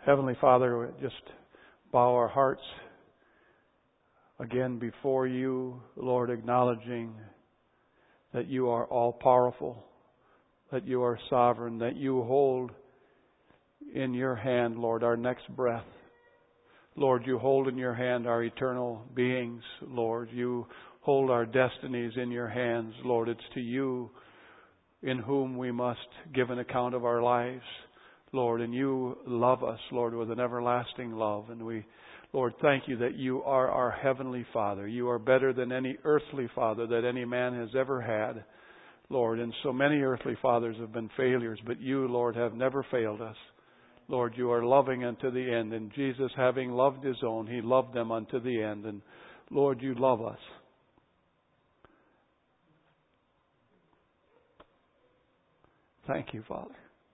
Heavenly Father, we just bow our hearts again before you, Lord, acknowledging that you are all powerful, that you are sovereign, that you hold in your hand, Lord, our next breath. Lord, you hold in your hand our eternal beings, Lord. You hold our destinies in your hands, Lord. It's to you in whom we must give an account of our lives, Lord. And you love us, Lord, with an everlasting love. And we, Lord, thank you that you are our Heavenly Father. You are better than any earthly father that any man has ever had, Lord. And so many earthly fathers have been failures, but you, Lord, have never failed us. Lord, you are loving unto the end. And Jesus, having loved his own, he loved them unto the end. And Lord, you love us. Thank you, Father.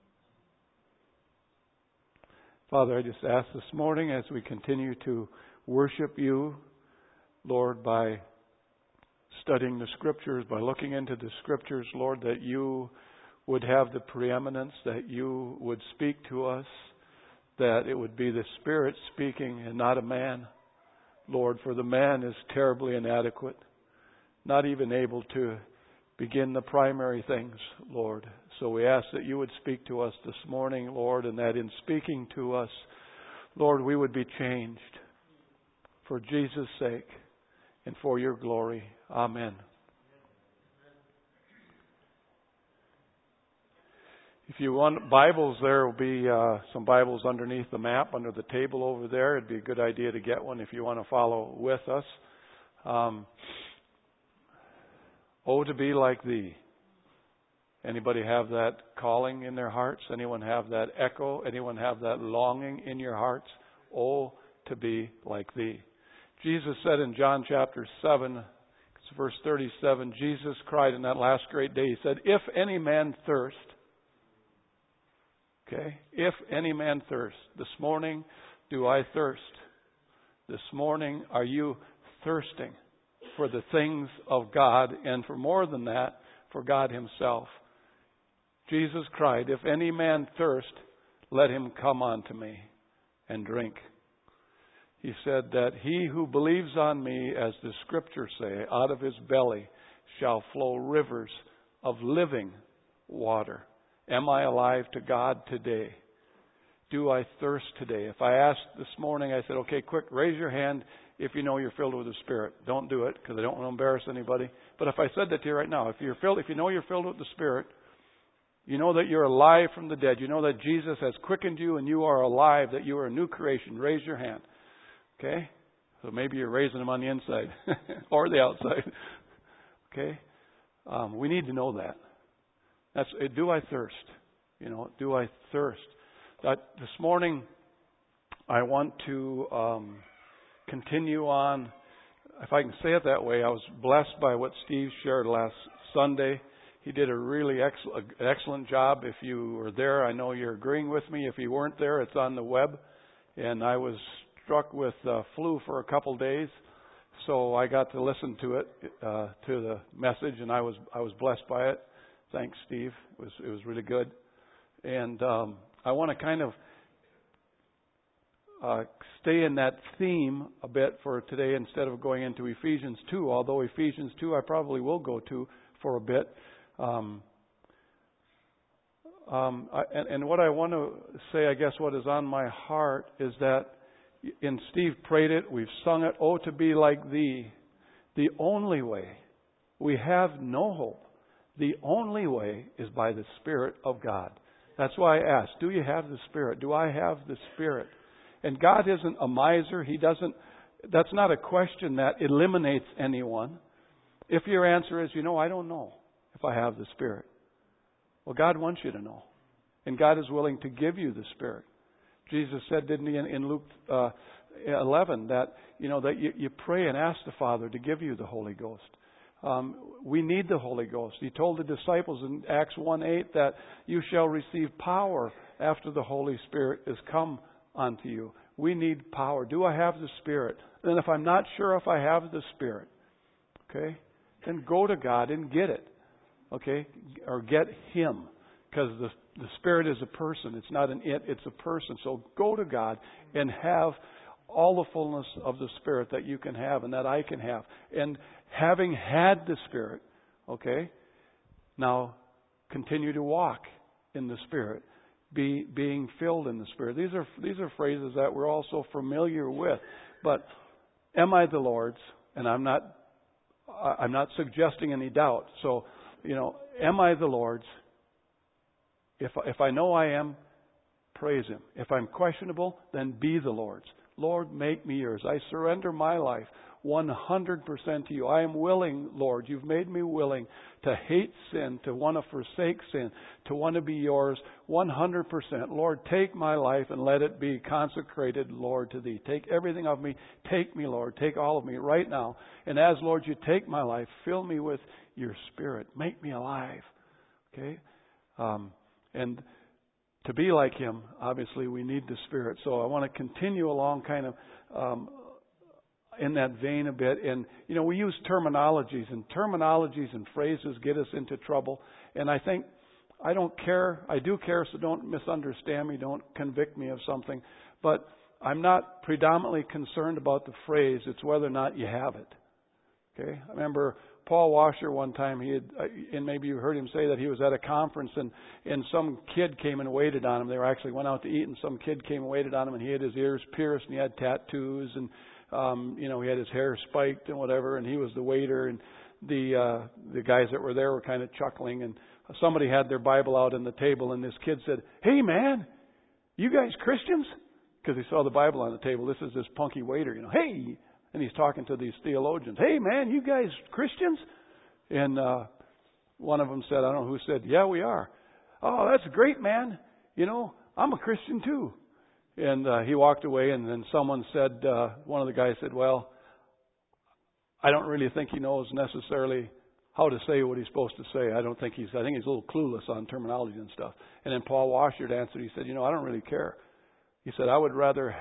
Father, I just ask this morning as we continue to worship you, Lord, by studying the Scriptures, by looking into the Scriptures, Lord, that you would have the preeminence, that you would speak to us, that it would be the Spirit speaking and not a man, Lord, for the man is terribly inadequate, not even able to begin the primary things, Lord. So we ask that you would speak to us this morning, Lord, and that in speaking to us, Lord, we would be changed for Jesus' sake and for your glory. Amen. If you want Bibles, there will be some Bibles underneath the map, under the table over there. It'd be a good idea to get one if you want to follow with us. Oh, to be like thee. Anybody have that calling in their hearts? Anyone have that echo? Anyone have that longing in your hearts? Oh, to be like thee. Jesus said in John chapter 7, it's verse 37, Jesus cried in that last great day, he said, if any man thirst, okay, if any man thirst, this morning do I thirst? This morning are you thirsting for the things of God, and for more than that, for God himself? Jesus cried, if any man thirst, let him come unto me and drink. He said that he who believes on me, as the Scriptures say, out of his belly shall flow rivers of living water. Am I alive to God today? Do I thirst today? If I asked this morning, I said, okay, quick, raise your hand if you know you're filled with the Spirit. Don't do it, because I don't want to embarrass anybody. But if I said that to you right now, if you know you're filled with the Spirit, you know that you're alive from the dead, you know that Jesus has quickened you and you are alive, that you are a new creation, raise your hand. Okay? So maybe you're raising them on the inside or the outside. Okay? We need to know that. That's, do I thirst? You know, do I thirst? This morning, I want to continue on. If I can say it that way, I was blessed by what Steve shared last Sunday. He did a really excellent job. If you were there, I know you're agreeing with me. If you weren't there, it's on the web. And I was struck with flu for a couple days, so I got to listen to it, to the message, and I was blessed by it. Thanks, Steve. It was really good. And I want to kind of stay in that theme a bit for today instead of going into Ephesians 2, although Ephesians 2 I probably will go to for a bit. And what I want to say, I guess what is on my heart is that, and Steve prayed it, we've sung it, oh, to be like thee, the only way. We have no hope. The only way is by the Spirit of God. That's why I asked, do you have the Spirit? Do I have the Spirit? And God isn't a miser. That's not a question that eliminates anyone. If your answer is, I don't know if I have the Spirit. Well, God wants you to know. And God is willing to give you the Spirit. Jesus said, didn't he, in Luke 11, that you pray and ask the Father to give you the Holy Ghost. We need the Holy Ghost. He told the disciples in Acts 1:8 that you shall receive power after the Holy Spirit is come unto you. We need power. Do I have the Spirit? And if I'm not sure if I have the Spirit, okay, then go to God and get it. Okay? Or get Him. because the Spirit is a person. It's not an it, it's a person. So go to God and have all the fullness of the Spirit that you can have and that I can have. And having had the Spirit, okay, now continue to walk in the Spirit, being filled in the Spirit. These are phrases that we're all so familiar with. But am I the Lord's? And I'm not suggesting any doubt. So, am I the Lord's? If I know I am, praise Him. If I'm questionable, then be the Lord's. Lord, make me yours. I surrender my life 100% to you. I am willing, Lord. You've made me willing to hate sin, to want to forsake sin, to want to be yours 100%. Lord, take my life and let it be consecrated, Lord, to Thee. Take everything of me. Take me, Lord. Take all of me right now. And as, Lord, you take my life, fill me with your Spirit. Make me alive. Okay? And to be like Him, obviously, we need the Spirit. So I want to continue along kind of in that vein a bit. And, we use terminologies and phrases get us into trouble. And I think, I do care, so don't misunderstand me, don't convict me of something. But I'm not predominantly concerned about the phrase, it's whether or not you have it. Okay? I remember Paul Washer one time, and maybe you heard him say that he was at a conference and some kid came and waited on him. They actually went out to eat and some kid came and waited on him and he had his ears pierced and he had tattoos and he had his hair spiked and whatever, and he was the waiter, and the guys that were there were kind of chuckling, and somebody had their Bible out on the table, and this kid said, "Hey man, you guys Christians?" Because he saw the Bible on the table. This is this punky waiter, "Hey," and he's talking to these theologians, "Hey man, you guys Christians?" And one of them said, I don't know who said, "Yeah, we are." "Oh, that's great, man. I'm a Christian too." And he walked away, and then someone said, one of the guys said, "Well, I don't really think he knows necessarily how to say what he's supposed to say. I think he's a little clueless on terminology and stuff." And then Paul Washer answered, he said, "I don't really care." He said, I would rather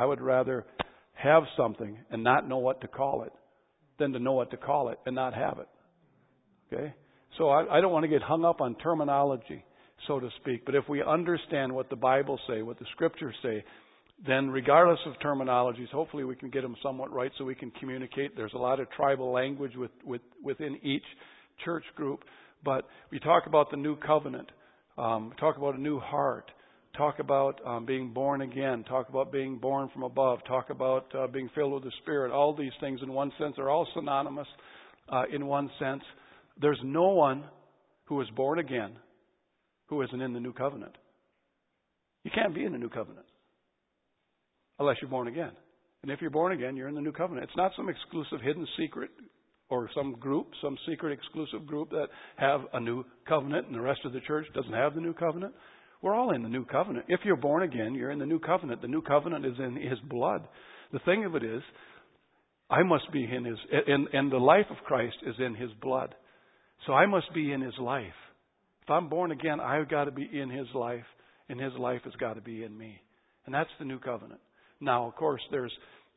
have something and not know what to call it than to know what to call it and not have it. Okay? So I don't want to get hung up on terminology, so to speak. But if we understand what the Bible say, what the Scriptures say, then regardless of terminologies, hopefully we can get them somewhat right so we can communicate. There's a lot of tribal language within each church group. But we talk about the new covenant. Talk about a new heart. Talk about being born again. Talk about being born from above. Talk about being filled with the Spirit. All these things in one sense are all synonymous in one sense. There's no one who is born again who isn't in the new covenant. You can't be in the new covenant unless you're born again. And if you're born again, you're in the new covenant. It's not some exclusive hidden secret or some secret exclusive group that have a new covenant and the rest of the church doesn't have the new covenant. We're all in the new covenant. If you're born again, you're in the new covenant. The new covenant is in His blood. The thing of it is, I must be in His, and the life of Christ is in His blood. So I must be in His life. If I'm born again, I've got to be in His life, and His life has got to be in me. And that's the new covenant. Now, of course, there's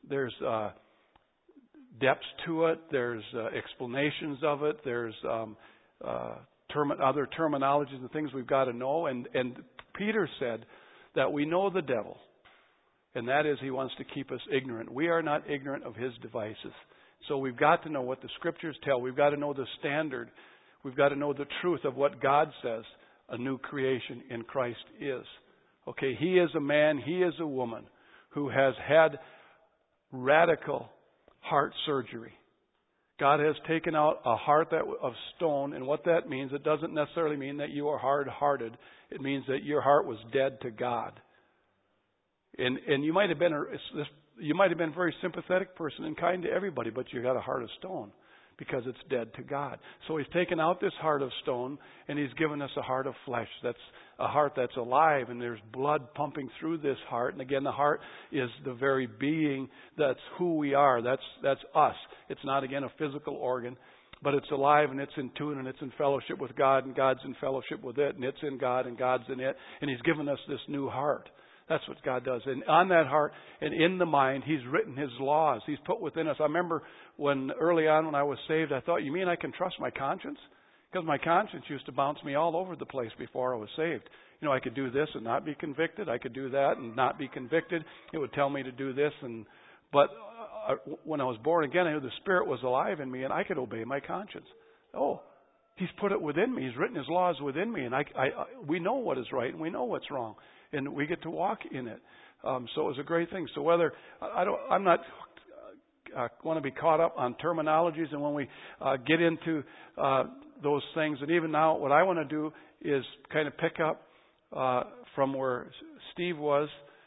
depths to it. There's explanations of it. There's other terminologies and things we've got to know. And Peter said that we know the devil, and that is he wants to keep us ignorant. We are not ignorant of his devices. So we've got to know what the Scriptures tell. We've got to know the standard. We've got to know the truth of what God says a new creation in Christ is. Okay, he is a man, he is a woman who has had radical heart surgery. God has taken out a heart of stone, and what that means, it doesn't necessarily mean that you are hard-hearted. It means that your heart was dead to God. And you might have been a very sympathetic person and kind to everybody, but you got a heart of stone because it's dead to God. So He's taken out this heart of stone, and He's given us a heart of flesh. That's a heart that's alive, and there's blood pumping through this heart. And again, the heart is the very being. That's who we are. That's us. It's not, again, a physical organ, but it's alive, and it's in tune, and it's in fellowship with God, and God's in fellowship with it, and it's in God, and God's in it. And He's given us this new heart. That's what God does. And on that heart and in the mind, He's written His laws. He's put within us. I remember when early on when I was saved, I thought, you mean I can trust my conscience? Because my conscience used to bounce me all over the place before I was saved. I could do this and not be convicted. I could do that and not be convicted. It would tell me to do this. But when I was born again, I knew the Spirit was alive in me and I could obey my conscience. Oh, He's put it within me. He's written His laws within me. And we know what is right and we know what's wrong. And we get to walk in it. So it was a great thing. So I'm not want to be caught up on terminologies. And when we get into those things, and even now, what I want to do is kind of pick up from where Steve was.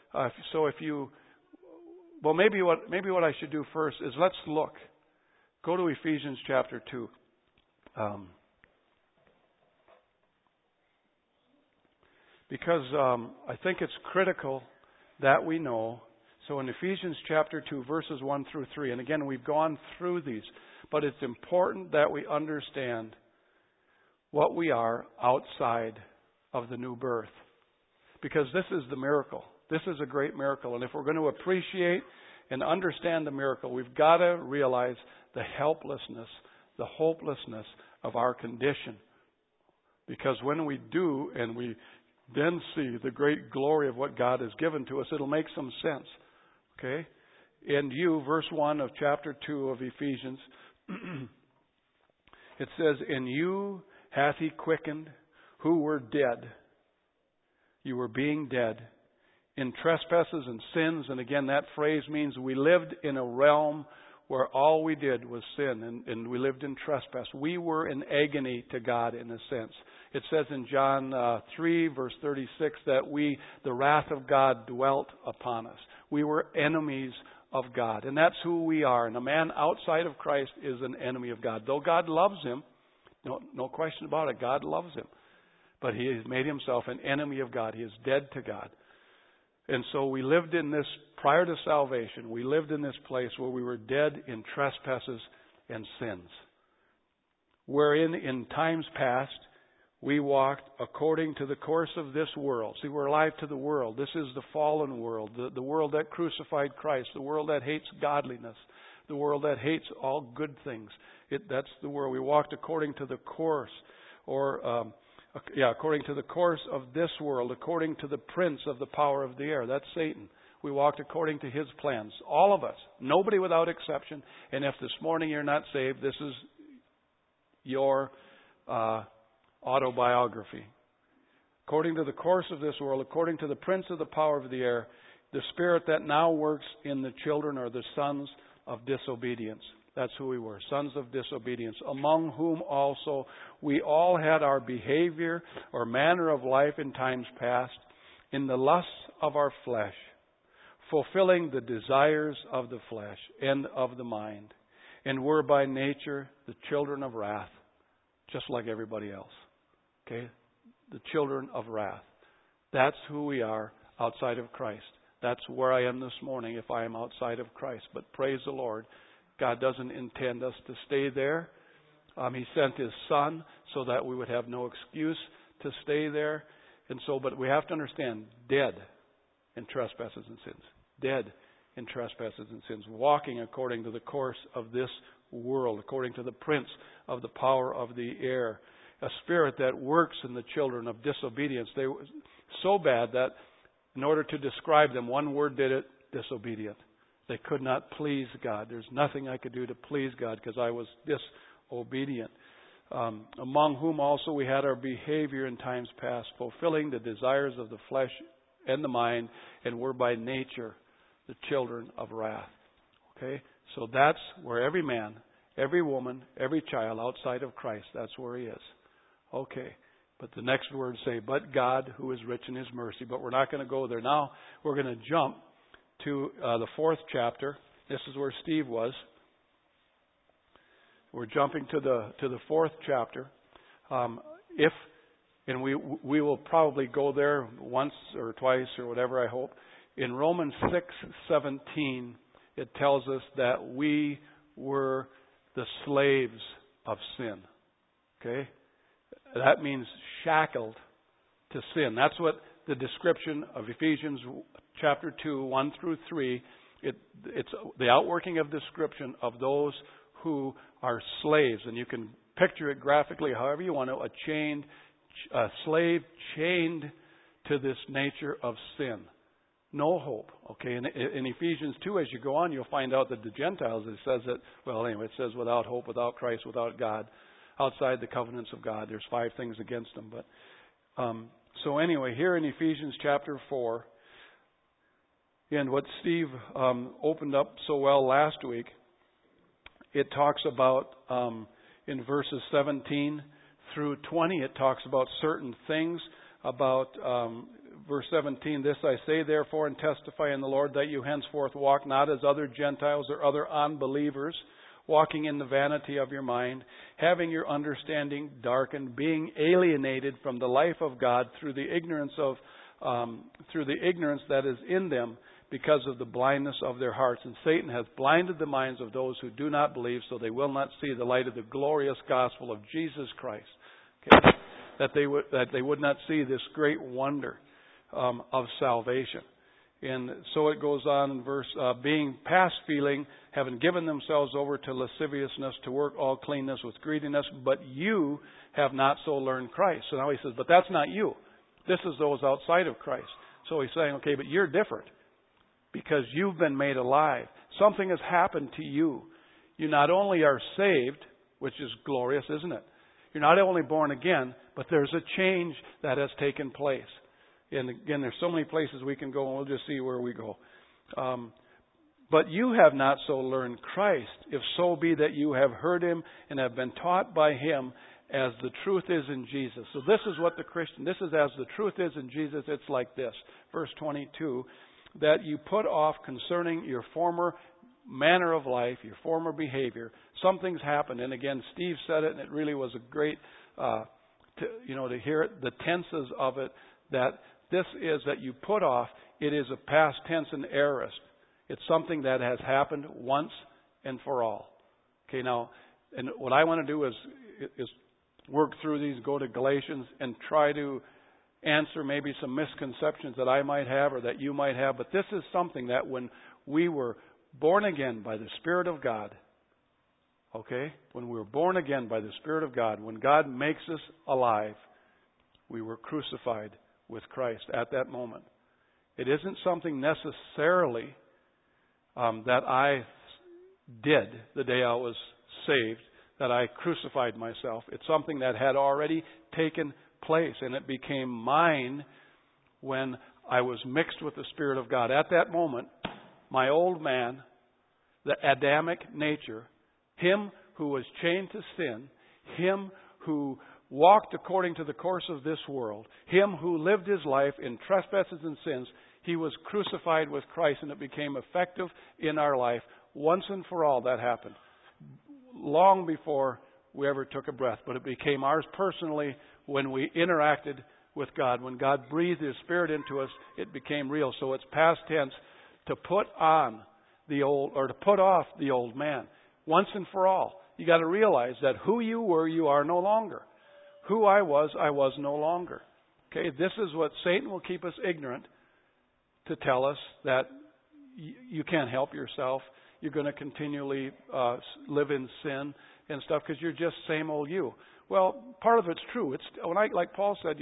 Maybe what I should do first is let's look. Go to Ephesians chapter 2. Because I think it's critical that we know. So in Ephesians chapter 2, verses 1 through 3, and again, we've gone through these, but it's important that we understand what we are outside of the new birth. Because this is the miracle. This is a great miracle. And if we're going to appreciate and understand the miracle, we've got to realize the helplessness, the hopelessness of our condition. Because when we do, and we then see the great glory of what God has given to us, it'll make some sense. Okay? And verse 1 of chapter 2 of Ephesians, it says, "In you hath He quickened, who were dead." You were being dead in trespasses and sins. And again, that phrase means we lived in a realm where all we did was sin, and we lived in trespass. We were in agony to God in a sense. It says in John 3, verse 36, that the wrath of God dwelt upon us. We were enemies of God. And that's who we are. And a man outside of Christ is an enemy of God. Though God loves him, no question about it, God loves him. But he has made himself an enemy of God. He is dead to God. And so we lived in this, prior to salvation, we lived in this place where we were dead in trespasses and sins. Wherein in times past, we walked according to the course of this world. See, we're alive to the world. This is the fallen world, the world that crucified Christ, the world that hates godliness, the world that hates all good things. That's the world. We walked according to the course, according to the course of this world, according to the prince of the power of the air. That's Satan. We walked according to his plans. All of us. Nobody without exception. And if this morning you're not saved, this is your autobiography. According to the course of this world, according to the prince of the power of the air, the spirit that now works in the children or the sons of disobedience. That's who we were, sons of disobedience, among whom also we all had our behavior or manner of life in times past, in the lusts of our flesh, fulfilling the desires of the flesh and of the mind, and were by nature the children of wrath, just like everybody else. Okay? The children of wrath. That's who we are outside of Christ. That's where I am this morning if I am outside of Christ. But praise the Lord, God doesn't intend us to stay there. He sent His Son so that we would have no excuse to stay there. And so, but we have to understand, dead in trespasses and sins. Dead in trespasses and sins. Walking according to the course of this world, according to the prince of the power of the air. A spirit that works in the children of disobedience. They were so bad that in order to describe them, one word did it: disobedient. They could not please God. There's nothing I could do to please God because I was disobedient. Among whom also we had our behavior in times past, fulfilling the desires of the flesh and the mind, and were by nature the children of wrath. Okay? So that's where every man, every woman, every child outside of Christ, that's where he is. Okay. But the next words say, but God who is rich in His mercy. But we're not going to go there. Now we're going to jump to the 4th chapter. This is where Steve was. We're jumping to the 4th chapter. We will probably go there once or twice or whatever, I hope. In Romans 6:17, it tells us that we were the slaves of sin. Okay? That means shackled to sin. That's what the description of Ephesians chapter 2, 1 through 3, it's the outworking of description of those who are slaves. And you can picture it graphically, however you want to, a slave chained to this nature of sin. No hope. Okay, in Ephesians 2, as you go on, you'll find out that the Gentiles, it says that, it says without hope, without Christ, without God, outside the covenants of God. There's 5 things against them. But so anyway, here in Ephesians chapter 4, and what Steve opened up so well last week, it talks about, in verses 17 through 20, it talks about certain things about verse 17, this I say therefore and testify in the Lord that you henceforth walk not as other Gentiles or other unbelievers, walking in the vanity of your mind, having your understanding darkened, being alienated from the life of God through the ignorance that is in them because of the blindness of their hearts. And Satan has blinded the minds of those who do not believe, so they will not see the light of the glorious gospel of Jesus Christ. Okay? That they would not see this great wonder of salvation. And so it goes on in verse, being past feeling, having given themselves over to lasciviousness, to work all cleanness with greediness, but you have not so learned Christ. So now he says, but that's not you. This is those outside of Christ. So he's saying, okay, but you're different because you've been made alive. Something has happened to you. You not only are saved, which is glorious, isn't it? You're not only born again, but there's a change that has taken place. And again, there's so many places we can go, and we'll just see where we go. But you have not so learned Christ, if so be that you have heard Him and have been taught by Him as the truth is in Jesus. So this is what this is as the truth is in Jesus. It's like this. Verse 22, that you put off concerning your former manner of life, your former behavior. Something's happened. And again, Steve said it, and it really was a great, to hear it, the tenses of it, that this is that you put off. It is a past tense and aorist. It's something that has happened once and for all. Okay, now, and what I want to do is work through these, go to Galatians, and try to answer maybe some misconceptions that I might have or that you might have. But this is something that when we were born again by the Spirit of God, okay, when we were born again by the Spirit of God, when God makes us alive, we were crucified with Christ at that moment. It isn't something necessarily that I did the day I was saved, that I crucified myself. It's something that had already taken place, and it became mine when I was mixed with the Spirit of God. At that moment, my old man, the Adamic nature, him who was chained to sin, him who walked according to the course of this world, him who lived his life in trespasses and sins, he was crucified with Christ, and it became effective in our life. Once and for all, that happened. Long before we ever took a breath, but it became ours personally when we interacted with God. When God breathed His Spirit into us, it became real. So it's past tense to put on the old, or to put off the old man. Once and for all. You got to realize that who you were, you are no longer. Who I was no longer. Okay, this is what Satan will keep us ignorant, to tell us that you can't help yourself. You're going to continually live in sin and stuff because you're just same old you. Well, part of it's true. It's like Paul said,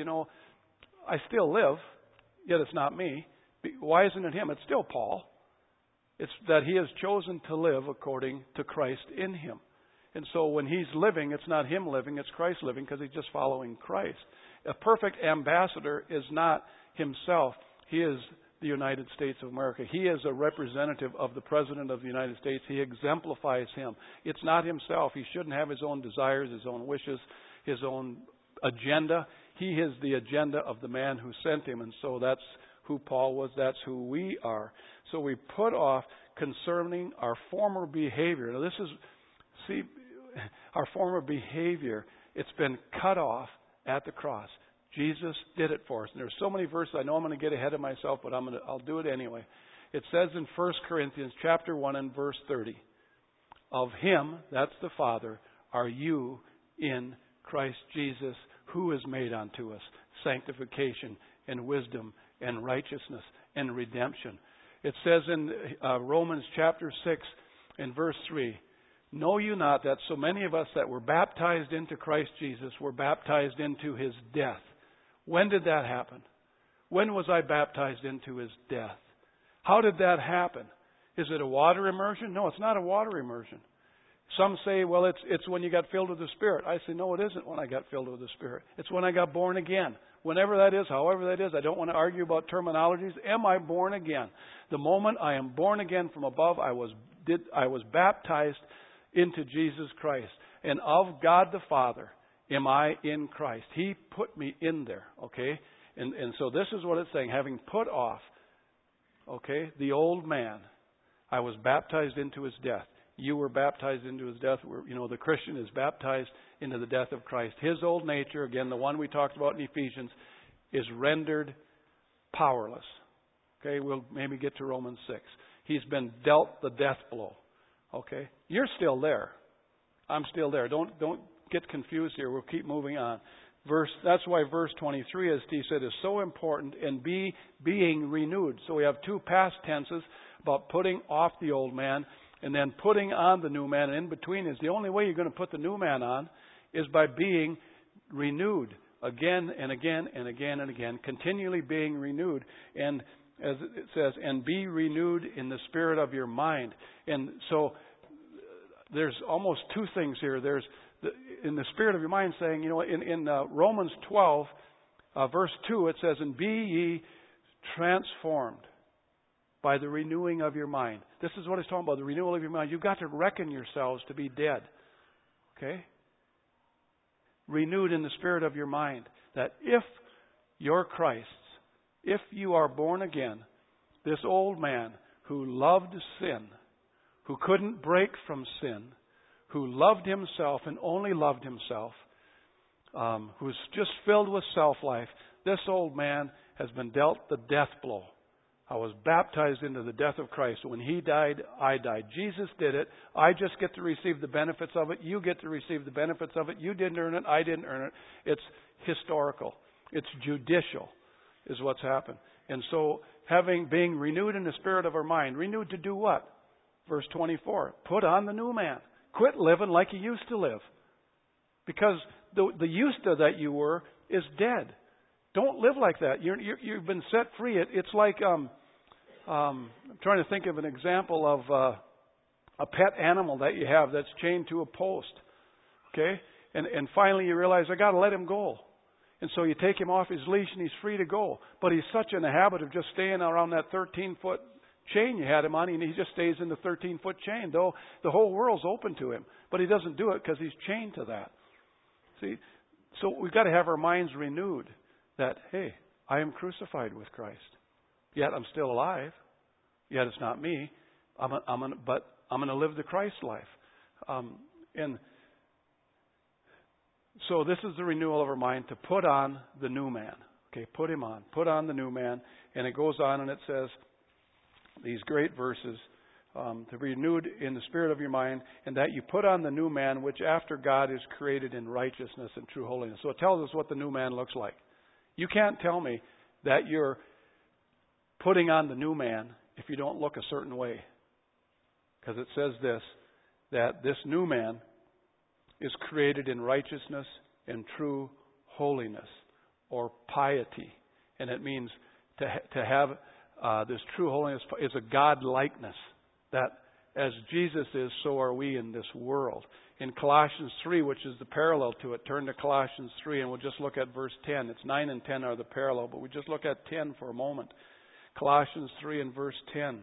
I still live, yet it's not me. Why isn't it him? It's still Paul. It's that he has chosen to live according to Christ in him. And so when he's living, it's not him living, it's Christ living, because he's just following Christ. A perfect ambassador is not himself. He is the United States of America. He is a representative of the President of the United States. He exemplifies him. It's not himself. He shouldn't have his own desires, his own wishes, his own agenda. He is the agenda of the man who sent him. And so that's who Paul was. That's who we are. So we put off concerning our former behavior. Now this is, our former behavior, it's been cut off at the cross. Jesus did it for us. And there's so many verses. I know I'm going to get ahead of myself, but I'll do it anyway. It says in 1 Corinthians chapter 1 and verse 30, of Him, that's the Father, are you in Christ Jesus, who is made unto us sanctification and wisdom and righteousness and redemption. It says in Romans chapter 6 and verse 3, Know you not that so many of us that were baptized into Christ Jesus were baptized into His death? When did that happen? When was I baptized into His death? How did that happen? Is it a water immersion? No, it's not a water immersion. Some say, well, it's when you got filled with the Spirit. I say, no, it isn't when I got filled with the Spirit. It's when I got born again. Whenever that is, however that is, I don't want to argue about terminologies. Am I born again? The moment I am born again from above, I was baptized into Jesus Christ. And of God the Father am I in Christ. He put me in there, okay? And so this is what it's saying. Having put off, okay, the old man, I was baptized into His death. You were baptized into His death. The Christian is baptized into the death of Christ. His old nature, again, the one we talked about in Ephesians, is rendered powerless. Okay, we'll maybe get to Romans 6. He's been dealt the death blow. Okay, you're still there. I'm still there. Don't get confused here. We'll keep moving on. That's why verse 23, as Steve said, is so important, and being renewed. So we have two past tenses about putting off the old man and then putting on the new man. And in between is the only way you're going to put the new man on is by being renewed again and again and again and again, continually being renewed. And as it says, and be renewed in the spirit of your mind. And so there's almost two things here. There's in the spirit of your mind saying, in Romans 12, verse 2, it says, and be ye transformed by the renewing of your mind. This is what it's talking about, the renewal of your mind. You've got to reckon yourselves to be dead. Okay? Renewed in the spirit of your mind. That if you're Christ's, if you are born again, this old man who loved sin, who couldn't break from sin, who loved himself and only loved himself, who's just filled with self-life, this old man has been dealt the death blow. I was baptized into the death of Christ. When He died, I died. Jesus did it. I just get to receive the benefits of it. You get to receive the benefits of it. You didn't earn it. I didn't earn it. It's historical. It's judicial is what's happened. And so being renewed in the spirit of our mind. Renewed to do what? Verse 24. Put on the new man. Quit living like you used to live. Because the used to that you were is dead. Don't live like that. You've been set free. It's like I'm trying to think of an example of a pet animal that you have that's chained to a post. Okay? And finally you realize, I got to let him go. And so you take him off his leash and he's free to go. But he's such in the habit of just staying around that 13-foot chain you had him on, and he just stays in the 13-foot chain, though the whole world's open to him. But he doesn't do it because he's chained to that. See? So we've got to have our minds renewed that, hey, I am crucified with Christ. Yet I'm still alive. Yet it's not me. But I'm going to live the Christ life. And so this is the renewal of our mind, to put on the new man. Okay, put him on. Put on the new man. And it goes on and it says, these great verses, to be renewed in the spirit of your mind, and that you put on the new man, which after God is created in righteousness and true holiness. So it tells us what the new man looks like. You can't tell me that you're putting on the new man if you don't look a certain way. Because it says this, that this new man is created in righteousness and true holiness, or piety. And it means to have this true holiness is a God-likeness, that as Jesus is, so are we in this world. In Colossians 3, which is the parallel to it, turn to Colossians 3 and we'll just look at verse 10. It's 9 and 10 are the parallel, but we just look at 10 for a moment. Colossians 3 and verse 10.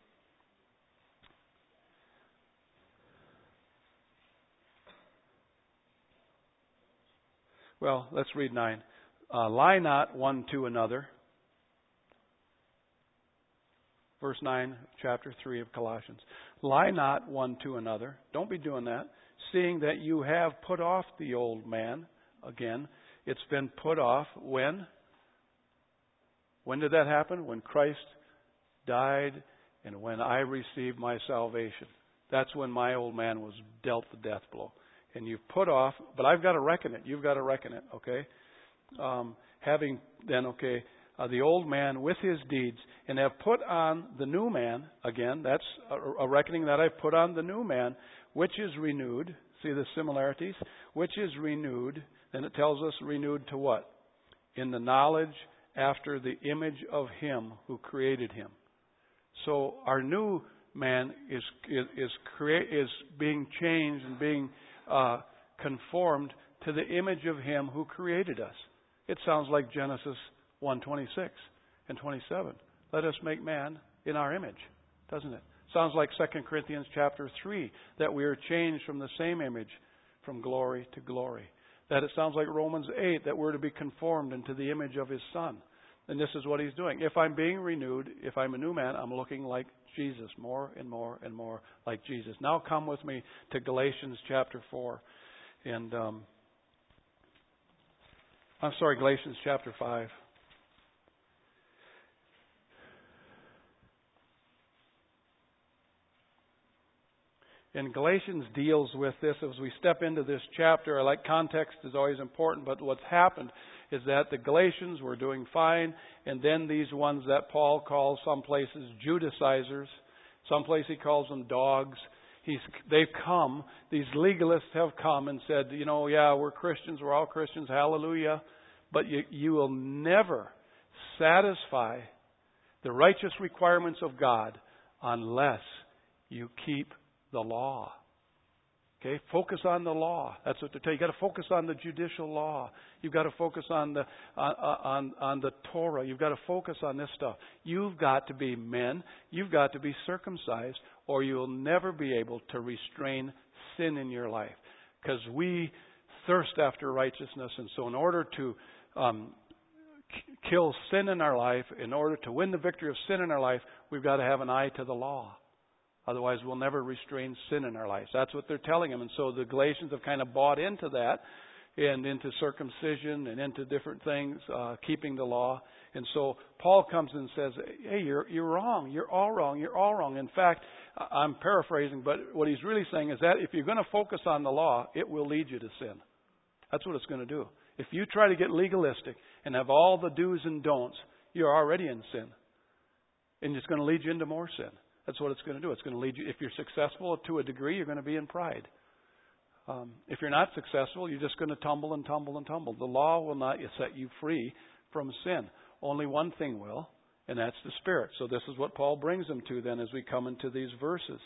Well, let's read 9. Lie not one to another. Verse 9, chapter 3 of Colossians. Lie not one to another. Don't be doing that. Seeing that you have put off the old man. Again, it's been put off when? When did that happen? When Christ died and when I received my salvation. That's when my old man was dealt the death blow. And you've put off, but I've got to reckon it. You've got to reckon it, okay? the old man with his deeds, and have put on the new man. Again, that's a reckoning that I've put on the new man, which is renewed. See the similarities? Which is renewed. Then it tells us renewed to what? In the knowledge after the image of Him who created him. So our new man is being changed and being conformed to the image of Him who created us. It sounds like Genesis 1:26 and 27. Let us make man in our image, doesn't it? Sounds like 2 Corinthians chapter 3, that we are changed from the same image from glory to glory. That it sounds like Romans 8, that we're to be conformed into the image of His Son. And this is what He's doing. If I'm being renewed, if I'm a new man, I'm looking like Jesus, more and more and more like Jesus. Now come with me to Galatians chapter 4. And Galatians chapter 5. And Galatians deals with this as we step into this chapter. Like context is always important, but what's happened is that the Galatians were doing fine, and then these ones that Paul calls some places Judaizers, some place he calls them dogs. They've come, these legalists have come and said, yeah, we're Christians, we're all Christians, hallelujah, but you will never satisfy the righteous requirements of God unless you keep the law. Okay, focus on the law. That's what they tell you. You got to focus on the judicial law. You've got to focus on the on the Torah. You've got to focus on this stuff. You've got to be men. You've got to be circumcised, or you will never be able to restrain sin in your life. Because we thirst after righteousness, and so in order to kill sin in our life, in order to win the victory of sin in our life, we've got to have an eye to the law. Otherwise, we'll never restrain sin in our lives. That's what they're telling him. And so the Galatians have kind of bought into that, and into circumcision and into different things, keeping the law. And so Paul comes and says, hey, you're wrong. You're all wrong. You're all wrong. In fact, I'm paraphrasing, but what he's really saying is that if you're going to focus on the law, it will lead you to sin. That's what it's going to do. If you try to get legalistic and have all the do's and don'ts, you're already in sin. And it's going to lead you into more sin. That's what it's going to do. It's going to lead you, if you're successful to a degree, you're going to be in pride. If you're not successful, you're just going to tumble and tumble and tumble. The law will not set you free from sin. Only one thing will, and that's the Spirit. So this is what Paul brings them to then as we come into these verses.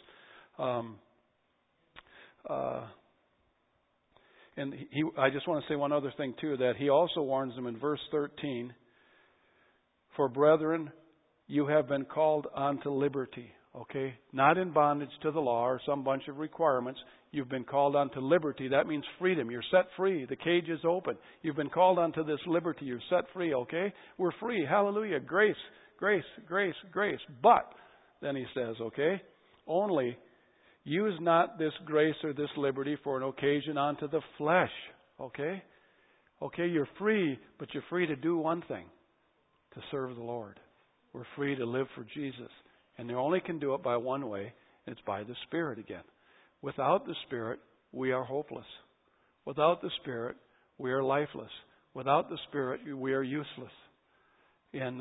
I just want to say one other thing too, that he also warns them in verse 13, for brethren, you have been called unto liberty. Okay? Not in bondage to the law or some bunch of requirements. You've been called unto liberty. That means freedom. You're set free. The cage is open. You've been called unto this liberty. You're set free. Okay? We're free. Hallelujah. Grace, grace, grace, grace. But, then he says, okay, only use not this grace or this liberty for an occasion unto the flesh. Okay? Okay, you're free, but you're free to do one thing, to serve the Lord. We're free to live for Jesus. And they only can do it by one way, and it's by the Spirit again. Without the Spirit, we are hopeless. Without the Spirit, we are lifeless. Without the Spirit, we are useless. And,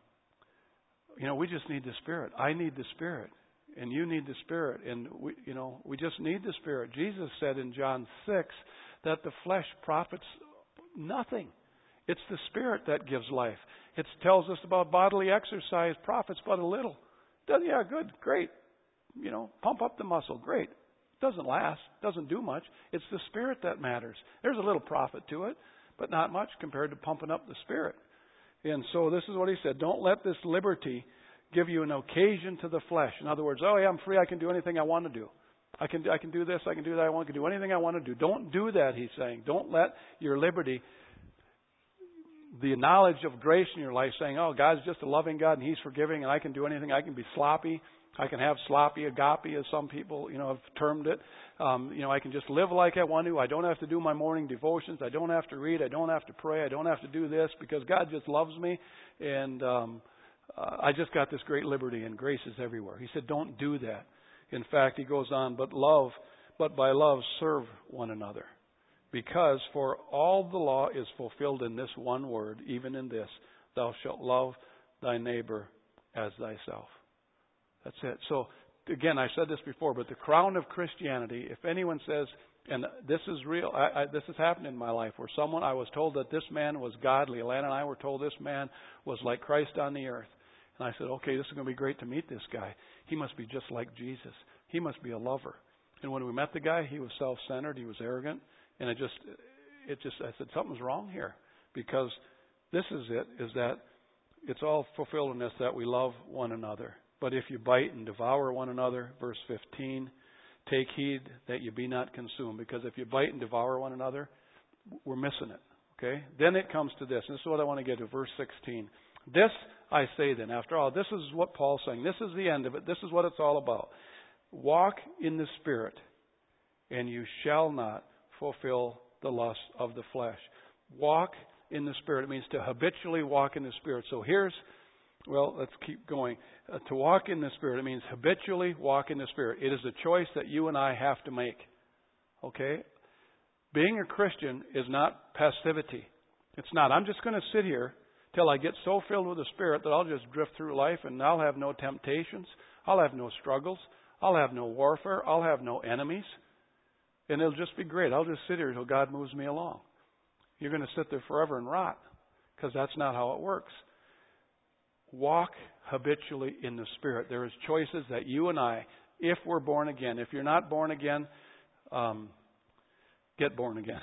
we just need the Spirit. I need the Spirit. And you need the Spirit. And, we just need the Spirit. Jesus said in John 6 that the flesh profits nothing. It's the Spirit that gives life. It tells us about bodily exercise profits but a little. Yeah, good, great. Pump up the muscle, great. Doesn't last, doesn't do much. It's the Spirit that matters. There's a little profit to it, but not much compared to pumping up the Spirit. And so this is what he said. Don't let this liberty give you an occasion to the flesh. In other words, oh yeah, I'm free. I can do anything I want to do. I can do this. I can do that. I can do anything I want to do. Don't do that, he's saying. Don't let your liberty, the knowledge of grace in your life, saying, oh, God's just a loving God and He's forgiving and I can do anything. I can be sloppy. I can have sloppy agape, as some people, have termed it. I can just live like I want to. I don't have to do my morning devotions. I don't have to read. I don't have to pray. I don't have to do this because God just loves me. And I just got this great liberty and grace is everywhere. He said, don't do that. In fact, he goes on, but by love serve one another. Because for all the law is fulfilled in this one word, even in this, thou shalt love thy neighbor as thyself. That's it. So, again, I said this before, but the crown of Christianity, if anyone says, and this is real, this has happened in my life, where I was told that this man was godly. Alana and I were told this man was like Christ on the earth. And I said, okay, this is going to be great to meet this guy. He must be just like Jesus. He must be a lover. And when we met the guy, he was self-centered, he was arrogant, and I said, something's wrong here. Because this is it, is that it's all fulfilled in this, that we love one another. But if you bite and devour one another, verse 15, take heed that you be not consumed. Because if you bite and devour one another, we're missing it. Okay? Then it comes to this. And this is what I want to get to, verse 16. This I say then, after all, this is what Paul's saying. This is the end of it. This is what it's all about. Walk in the Spirit, and you shall not fulfill the lust of the flesh. Walk in the Spirit. It means to habitually walk in the Spirit. So let's keep going. To walk in the Spirit, it means habitually walk in the Spirit. It is a choice that you and I have to make. Okay? Being a Christian is not passivity. It's not. I'm just going to sit here till I get so filled with the Spirit that I'll just drift through life and I'll have no temptations. I'll have no struggles. I'll have no warfare. I'll have no enemies. And it'll just be great. I'll just sit here until God moves me along. You're going to sit there forever and rot, because that's not how it works. Walk habitually in the Spirit. There is choices that you and I, if we're born again, if you're not born again, get born again.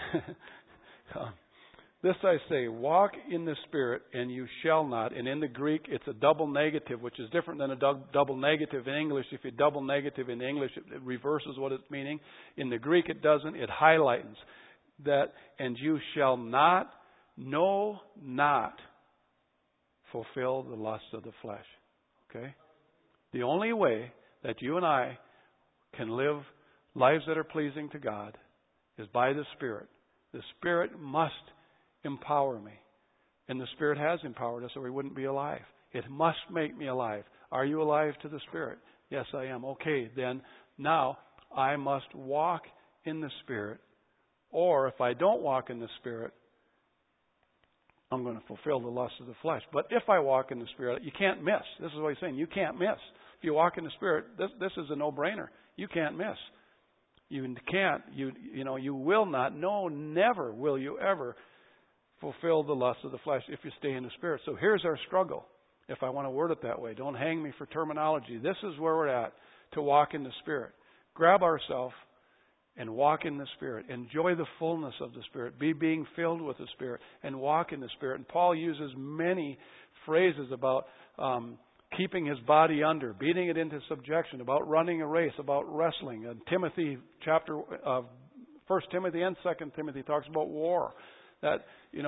This I say, walk in the Spirit, and you shall not. And in the Greek, it's a double negative, which is different than a double negative in English. If you double negative in English, it reverses what it's meaning. In the Greek, it doesn't. It highlights that, and you shall not, not fulfill the lusts of the flesh. Okay? The only way that you and I can live lives that are pleasing to God is by the Spirit. The Spirit must empower me. And the Spirit has empowered us, or we wouldn't be alive. It must make me alive. Are you alive to the Spirit? Yes, I am. Okay, then now I must walk in the Spirit. Or if I don't walk in the Spirit, I'm going to fulfill the lust of the flesh. But if I walk in the Spirit, you can't miss. This is what he's saying. You can't miss. If you walk in the Spirit, this is a no-brainer. You can't miss. You can't. You will not. No, never will you ever fulfill the lust of the flesh if you stay in the Spirit. So here's our struggle, if I want to word it that way. Don't hang me for terminology. This is where we're at, to walk in the Spirit. Grab ourselves and walk in the Spirit. Enjoy the fullness of the Spirit. Be being filled with the Spirit and walk in the Spirit. And Paul uses many phrases about keeping his body under, beating it into subjection, about running a race, about wrestling. And Timothy, 1 Timothy and 2 Timothy talks about war. That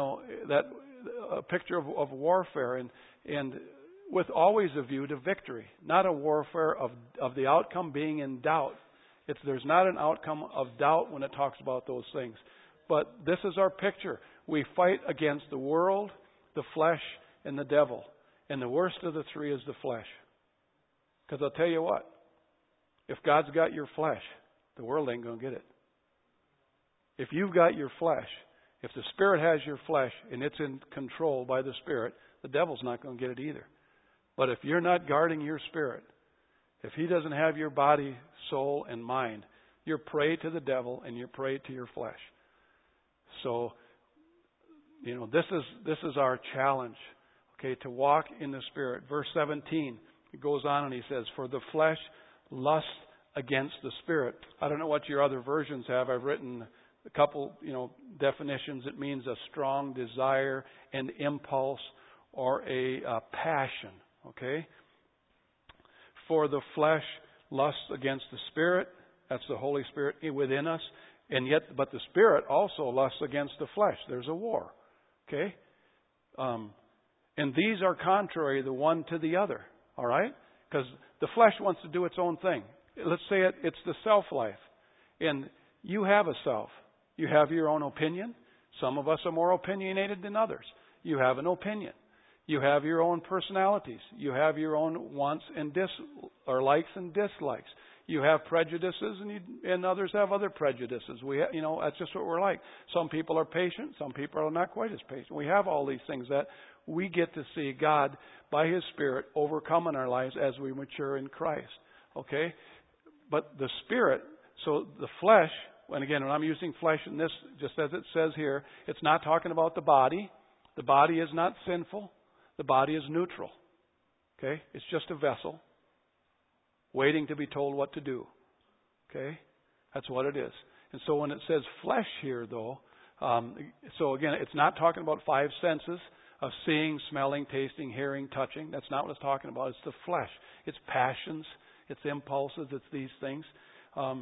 a picture of warfare, and with always a view to victory, not a warfare of the outcome being in doubt. There's not an outcome of doubt when it talks about those things. But this is our picture. We fight against the world, the flesh, and the devil. And the worst of the three is the flesh. Because I'll tell you what, if God's got your flesh, the world ain't going to get it. If you've got your flesh, if the Spirit has your flesh and it's in control by the Spirit, the devil's not going to get it either. But if you're not guarding your spirit, if he doesn't have your body, soul, and mind, you're prey to the devil and you're prey to your flesh. So, this is our challenge, okay, to walk in the Spirit. Verse 17, it goes on and he says, for the flesh lusts against the Spirit. I don't know what your other versions have. I've written a couple, definitions. It means a strong desire, an impulse, or a passion. Okay? For the flesh lusts against the Spirit. That's the Holy Spirit within us. But the Spirit also lusts against the flesh. There's a war. Okay? And these are contrary the one to the other. All right? Because the flesh wants to do its own thing. Let's say it's the self-life. And you have a self. You have your own opinion. Some of us are more opinionated than others. You have an opinion. You have your own personalities. You have your own wants and likes and dislikes. You have prejudices, and others have other prejudices. That's just what we're like. Some people are patient. Some people are not quite as patient. We have all these things that we get to see God, by His Spirit, overcome in our lives as we mature in Christ. Okay? But the Spirit, so the flesh, and again, when I'm using flesh in this, just as it says here, it's not talking about the body. The body is not sinful. The body is neutral. Okay? It's just a vessel waiting to be told what to do. Okay? That's what it is. And so when it says flesh here, though, so again, it's not talking about 5 senses of seeing, smelling, tasting, hearing, touching. That's not what it's talking about. It's the flesh. It's passions. It's impulses. It's these things. And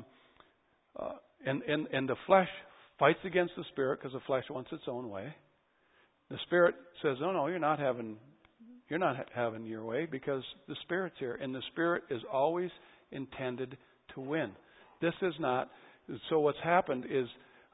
the flesh fights against the Spirit because the flesh wants its own way. The Spirit says, no, you're not having your way, because the Spirit's here. And the Spirit is always intended to win. This is not. So what's happened is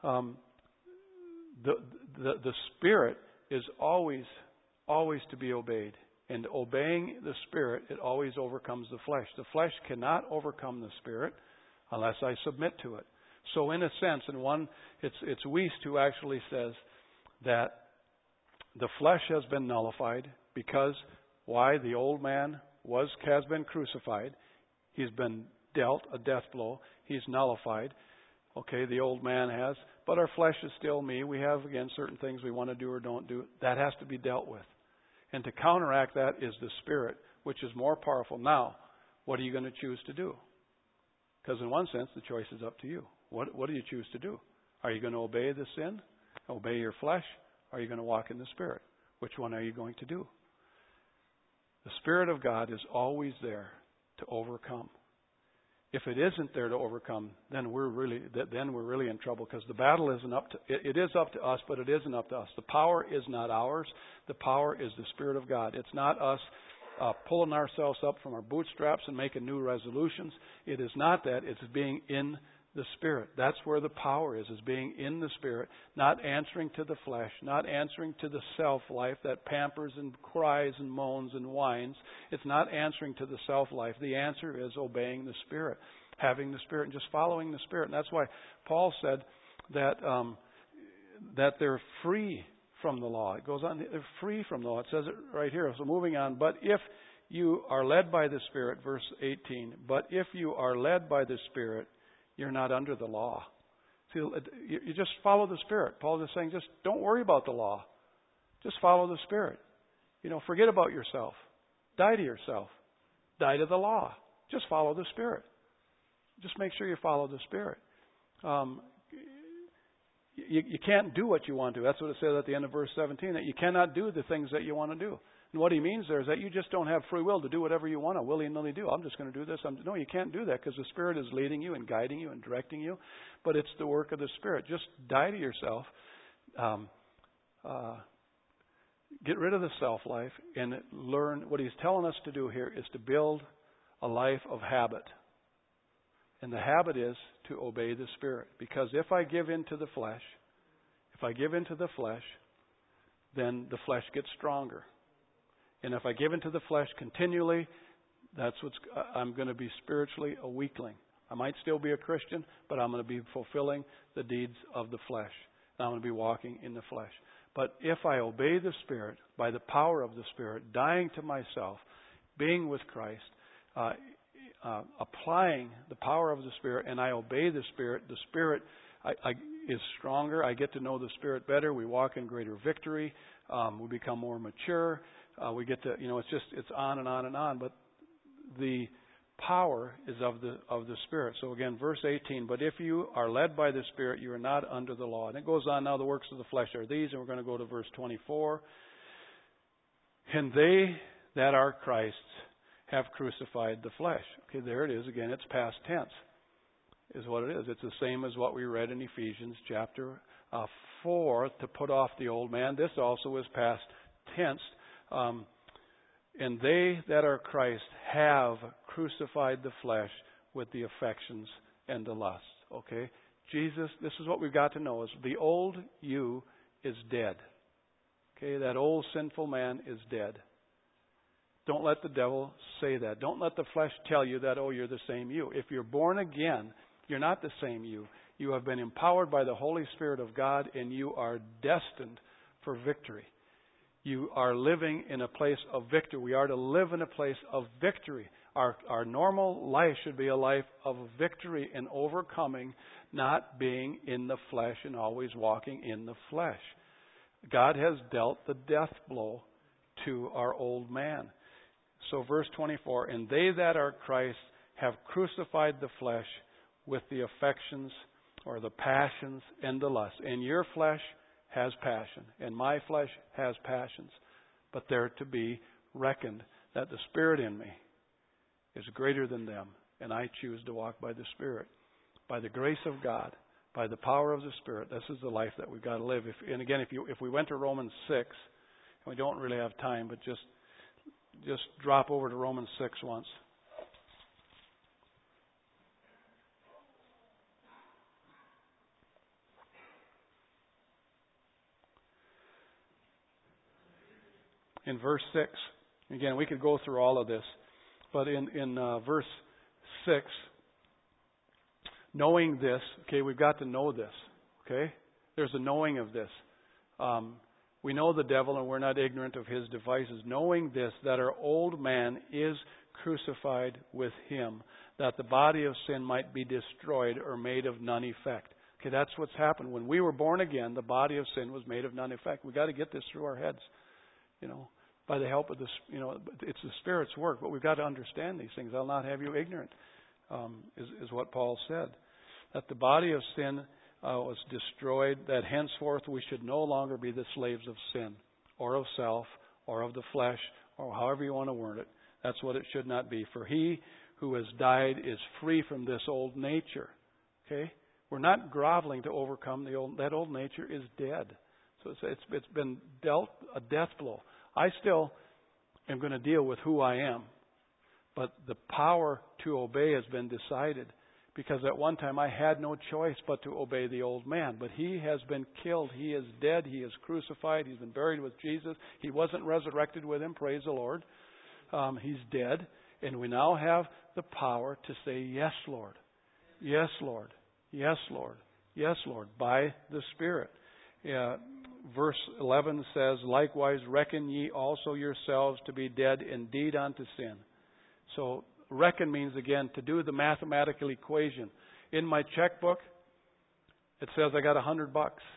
the Spirit is always to be obeyed. And obeying the Spirit, it always overcomes the flesh. The flesh cannot overcome the Spirit unless I submit to it. So in a sense, it's Wuest who actually says that the flesh has been nullified because why? The old man has been crucified. He's been dealt a death blow. He's nullified. Okay, the old man has. But our flesh is still me. We have, again, certain things we want to do or don't do. That has to be dealt with. And to counteract that is the Spirit, which is more powerful. Now, what are you going to choose to do? Because in one sense, the choice is up to you. What do you choose to do? Are you going to obey the sin? Obey your flesh? Or are you going to walk in the Spirit? Which one are you going to do? The Spirit of God is always there to overcome. If it isn't there to overcome, then we're really in trouble, because the battle isn't up to it is up to us, but it isn't up to us. The power is not ours. The power is the Spirit of God. It's not us pulling ourselves up from our bootstraps and making new resolutions. It is not that. It's being in the Spirit. That's where the power is being in the Spirit, not answering to the flesh, not answering to the self-life that pampers and cries and moans and whines. It's not answering to the self-life. The answer is obeying the Spirit, having the Spirit, and just following the Spirit. And that's why Paul said that they're free from the law. It goes on, they're free from the law. It says it right here. So moving on, but if you are led by the Spirit, verse 18, but if you are led by the Spirit, you're not under the law. See, you just follow the Spirit. Paul is saying, just don't worry about the law. Just follow the Spirit. Forget about yourself. Die to yourself. Die to the law. Just follow the Spirit. Just make sure you follow the Spirit. You can't do what you want to. That's what it says at the end of verse 17, that you cannot do the things that you want to do. And what he means there is that you just don't have free will to do whatever you want to willy-nilly do. I'm just going to do this. No, you can't do that, because the Spirit is leading you and guiding you and directing you. But it's the work of the Spirit. Just die to yourself. Get rid of the self-life and learn. What he's telling us to do here is to build a life of habit. And the habit is to obey the Spirit. Because if I give in to the flesh, then the flesh gets stronger. And if I give into the flesh continually, I'm going to be spiritually a weakling. I might still be a Christian, but I'm going to be fulfilling the deeds of the flesh. And I'm going to be walking in the flesh. But if I obey the Spirit, by the power of the Spirit, dying to myself, being with Christ, applying the power of the Spirit, and I obey the Spirit is stronger. I get to know the Spirit better. We walk in greater victory. We become more mature. We get to, it's on and on and on. But the power is of the Spirit. So again, verse 18, but if you are led by the Spirit, you are not under the law. And it goes on now, the works of the flesh are these, and we're going to go to verse 24. And they that are Christ's have crucified the flesh. Okay, there it is again. It's past tense, is what it is. It's the same as what we read in Ephesians chapter 4, to put off the old man. This also is past tense. And they that are Christ have crucified the flesh with the affections and the lusts. Okay? Jesus, this is what we've got to know, is the old you is dead. Okay? That old sinful man is dead. Don't let the devil say that. Don't let the flesh tell you that, oh, you're the same you. If you're born again, you're not the same you. You have been empowered by the Holy Spirit of God, and you are destined for victory. You are living in a place of victory. We are to live in a place of victory. Our normal life should be a life of victory and overcoming, not being in the flesh and always walking in the flesh. God has dealt the death blow to our old man. So verse 24, and they that are Christ have crucified the flesh with the affections or the passions and the lusts. And your flesh has passion, and my flesh has passions. But they're to be reckoned that the Spirit in me is greater than them, and I choose to walk by the Spirit. By the grace of God, by the power of the Spirit, this is the life that we've got to live. If we went to Romans 6, and we don't really have time, but just drop over to Romans 6 once. In verse 6, again, we could go through all of this, but in verse 6, knowing this, okay, we've got to know this, okay? There's a knowing of this. We know the devil and we're not ignorant of his devices. Knowing this, that our old man is crucified with him, that the body of sin might be destroyed or made of none effect. Okay, that's what's happened. When we were born again, the body of sin was made of none effect. We've got to get this through our heads. By the help of this, it's the Spirit's work, but we've got to understand these things. I'll not have you ignorant, is what Paul said. That the body of sin was destroyed, that henceforth we should no longer be the slaves of sin, or of self, or of the flesh, or however you want to word it. That's what it should not be. For he who has died is free from this old nature. Okay? We're not groveling to overcome that old nature is dead. So it's been dealt a death blow. I still am going to deal with who I am. But the power to obey has been decided. Because at one time I had no choice but to obey the old man. But he has been killed. He is dead. He is crucified. He's been buried with Jesus. He wasn't resurrected with him. Praise the Lord. He's dead. And we now have the power to say, yes, Lord. Yes, Lord. Yes, Lord. Yes, Lord. By the Spirit. Verse 11 says, likewise reckon ye also yourselves to be dead indeed unto sin. So reckon means, again, to do the mathematical equation. In my checkbook, it says I got $100.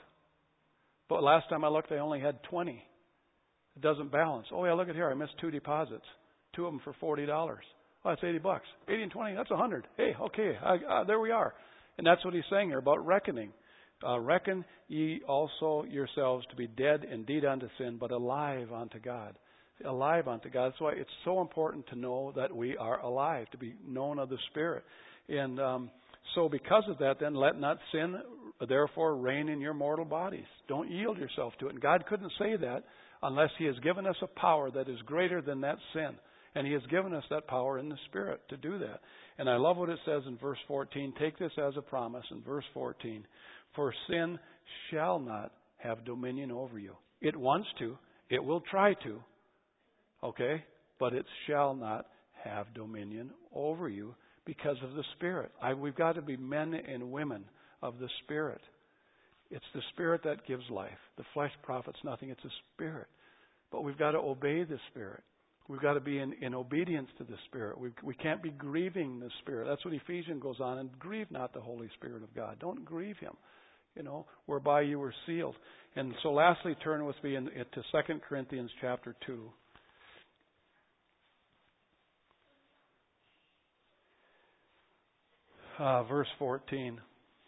But last time I looked, I only had 20. It doesn't balance. Oh, yeah, look at here. I missed 2 deposits. 2 of them for $40. Oh, that's $80. 80 and 20, that's 100. Hey, okay, there we are. And that's what he's saying here about reckoning. Reckon ye also yourselves to be dead indeed unto sin, but alive unto God. Alive unto God. That's why it's so important to know that we are alive, to be known of the Spirit. And so because of that, then let not sin therefore reign in your mortal bodies. Don't yield yourself to it. And God couldn't say that unless He has given us a power that is greater than that sin. And He has given us that power in the Spirit to do that. And I love what it says in verse 14. Take this as a promise in verse 14. For sin shall not have dominion over you. It wants to. It will try to. Okay? But it shall not have dominion over you because of the Spirit. We've got to be men and women of the Spirit. It's the Spirit that gives life. The flesh profits nothing. It's the Spirit. But we've got to obey the Spirit. We've got to be in obedience to the Spirit. We can't be grieving the Spirit. That's what Ephesians goes on. And grieve not the Holy Spirit of God. Don't grieve Him. Whereby you were sealed. And so lastly, turn with me to 2 Corinthians chapter 2. Verse 14.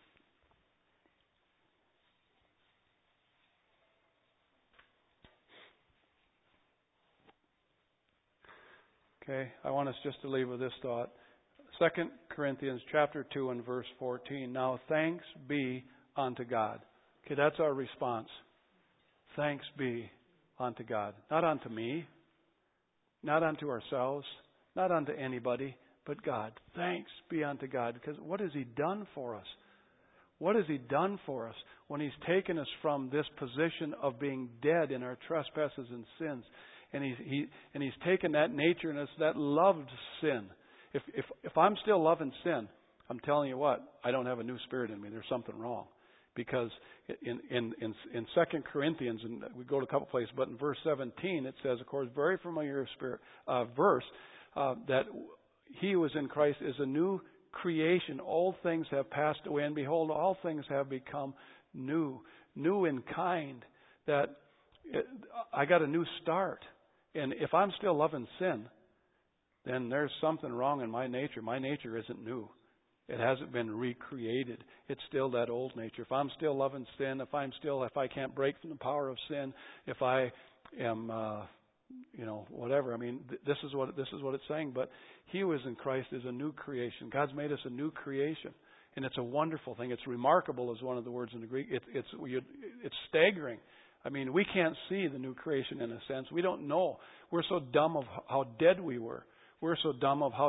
Okay, I want us just to leave with this thought. 2 Corinthians chapter 2 and verse 14. Now thanks be unto God. Okay, that's our response. Thanks be unto God. Not unto me, not unto ourselves, not unto anybody, but God. Thanks be unto God. Because what has He done for us? What has He done for us when He's taken us from this position of being dead in our trespasses and sins and He's taken that nature in us that loved sin. If I'm still loving sin, I'm telling you what, I don't have a new spirit in me. There's something wrong. Because in 2 Corinthians, and we go to a couple places, but in verse 17 it says, of course, very familiar verse, that he who is in Christ is a new creation. Old things have passed away, and behold, all things have become new. New in kind. That I got a new start. And if I'm still loving sin, then there's something wrong in my nature. My nature isn't new. It hasn't been recreated. It's still that old nature. If I'm still loving sin, if I can't break from the power of sin, if I am, whatever. I mean, this is what it's saying. But he who is in Christ is a new creation. God's made us a new creation, and it's a wonderful thing. It's remarkable, is one of the words in the Greek. It's staggering. I mean, we can't see the new creation in a sense. We don't know. We're so dumb of how dead we were. We're so dumb about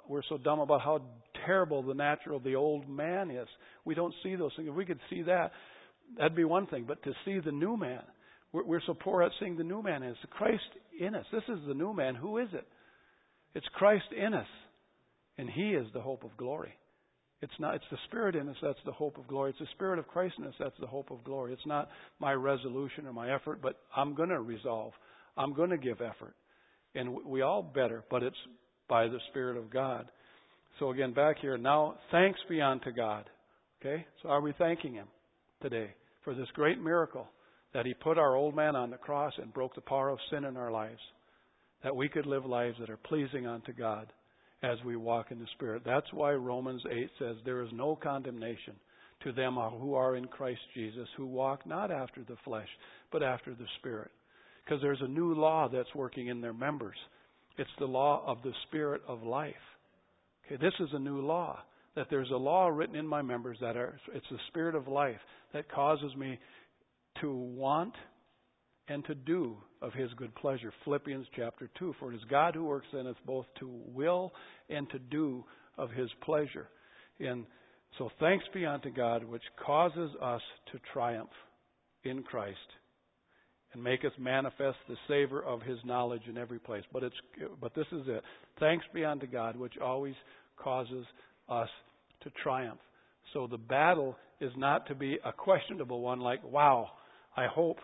how terrible the old man is. We don't see those things. If we could see that, that'd be one thing. But to see the new man, we're so poor at seeing the new man is Christ in us. This is the new man. Who is it? It's Christ in us, and He is the hope of glory. It's the Spirit in us that's the hope of glory. It's the Spirit of Christ in us that's the hope of glory. It's not my resolution or my effort, but I'm going to resolve. I'm going to give effort. And we all better, but it's by the Spirit of God. So again, back here, now thanks be unto God. Okay? So are we thanking Him today for this great miracle that He put our old man on the cross and broke the power of sin in our lives, that we could live lives that are pleasing unto God as we walk in the Spirit. That's why Romans 8 says there is no condemnation to them who are in Christ Jesus, who walk not after the flesh, but after the Spirit. Because there's a new law that's working in their members. It's the law of the Spirit of life. Okay, this is a new law. That there's a law written in my members it's the Spirit of life that causes me to want and to do of His good pleasure. Philippians chapter 2. For it is God who works in us both to will and to do of His pleasure. And so thanks be unto God, which causes us to triumph in Christ and make us manifest the savor of His knowledge in every place. But this is it. Thanks be unto God, which always causes us to triumph. So the battle is not to be a questionable one like, wow, I hope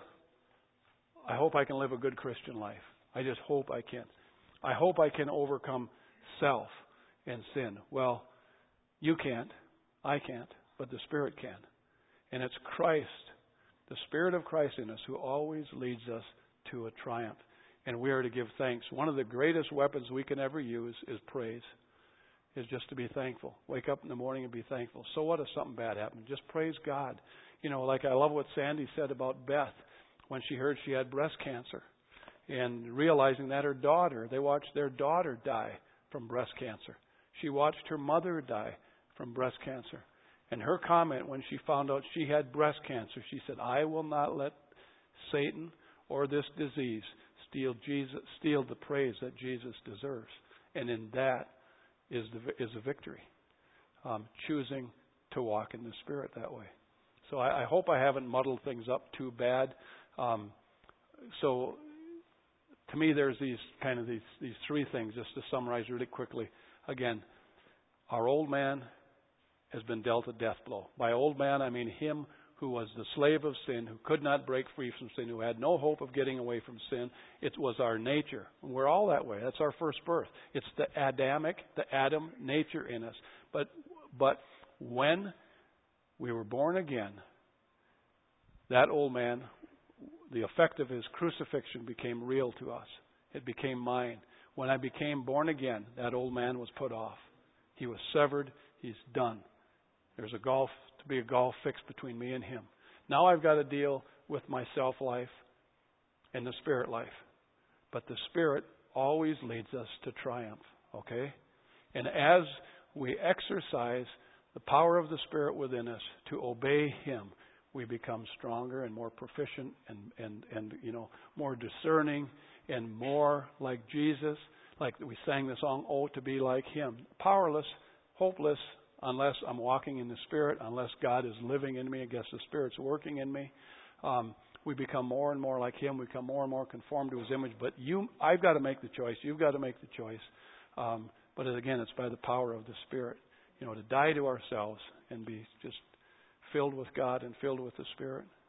I can live a good Christian life. I just hope I can. I hope I can overcome self and sin. Well, you can't. I can't. But the Spirit can. And it's Christ, the Spirit of Christ in us, who always leads us to a triumph. And we are to give thanks. One of the greatest weapons we can ever use is praise. Is just to be thankful. Wake up in the morning and be thankful. So what if something bad happened? Just praise God. Like I love what Sandy said about Beth when she heard she had breast cancer. And realizing that they watched their daughter die from breast cancer. She watched her mother die from breast cancer. And her comment when she found out she had breast cancer, she said, I will not let Satan or this disease steal the praise that Jesus deserves. And in that is a victory. Choosing to walk in the Spirit that way. So I hope I haven't muddled things up too bad. So to me, there's these three things, just to summarize really quickly. Again, our old man has been dealt a death blow. By old man, I mean him who was the slave of sin, who could not break free from sin, who had no hope of getting away from sin. It was our nature. And we're all that way. That's our first birth. It's the Adam nature in us. But when we were born again, that old man, the effect of his crucifixion became real to us. It became mine. When I became born again, that old man was put off. He was severed. He's done. There's to be a gulf fixed between me and him. Now I've got to deal with my self-life and the Spirit life. But the Spirit always leads us to triumph. Okay? And as we exercise the power of the Spirit within us to obey Him, we become stronger and more proficient and more discerning and more like Jesus. Like we sang the song, "Oh, to be like Him." Powerless, hopeless, unless I'm walking in the Spirit, unless God is living in me, I guess the Spirit's working in me. we become more and more like Him. We become more and more conformed to His image. But I've got to make the choice. You've got to make the choice. But again, it's by the power of the Spirit. To die to ourselves and be just filled with God and filled with the Spirit.